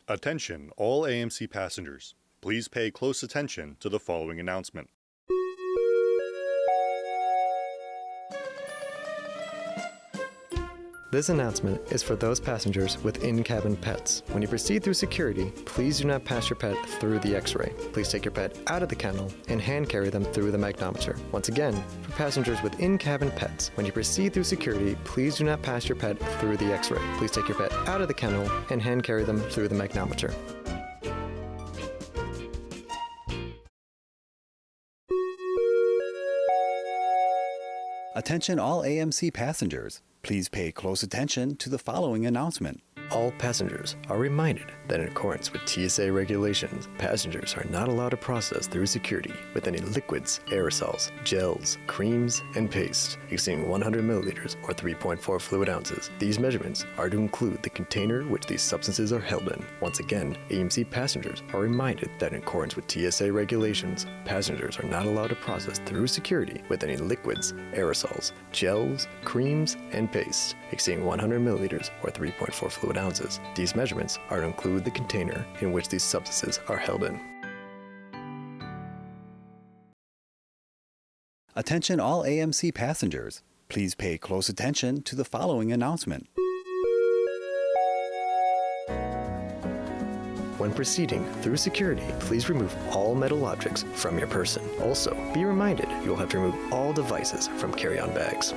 Attention, all AMC passengers. Please pay close attention to the following announcement. This announcement is for those passengers with in-cabin pets. When you proceed through security, please do not pass your pet through the X-ray. Please take your pet out of the kennel and hand carry them through the magnometer. Once again, for passengers with in-cabin pets, when you proceed through security, please do not pass your pet through the X-ray. Please take your pet out of the kennel and hand carry them through the magnometer. Attention all AMC passengers. Please pay close attention to the following announcement. All passengers are reminded that in accordance with TSA regulations, passengers are not allowed to process through security with any liquids, aerosols, gels, creams, and paste exceeding 100 milliliters or 3.4 fluid ounces. These measurements are to include the container which these substances are held in. Once again, AMC passengers are reminded that in accordance with TSA regulations, passengers are not allowed to process through security with any liquids, aerosols, gels, creams, and paste exceeding 100 milliliters or 3.4 fluid ounces. These measurements are to include the container in which these substances are held in. Attention all AMC passengers. Please pay close attention to the following announcement. When proceeding through security, please remove all metal objects from your person. Also, be reminded you will have to remove all devices from carry-on bags.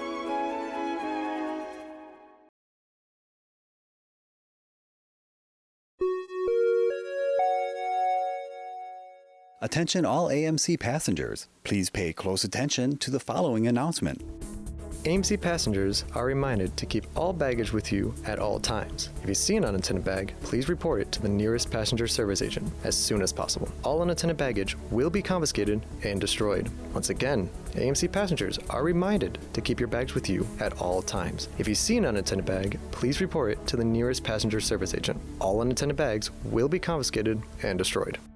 Attention all AMC passengers. Please pay close attention to the following announcement. AMC passengers are reminded to keep all baggage with you at all times. If you see an unattended bag, please report it to the nearest passenger service agent as soon as possible. All unattended baggage will be confiscated and destroyed. Once again, AMC passengers are reminded to keep your bags with you at all times. If you see an unattended bag, please report it to the nearest passenger service agent. All unattended bags will be confiscated and destroyed.